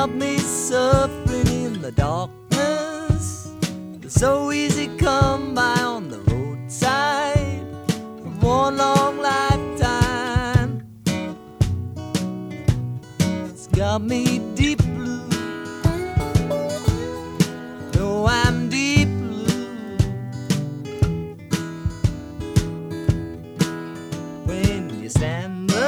got me suffering in the darkness. So easy come by on the roadside of one long lifetime. It's got me deep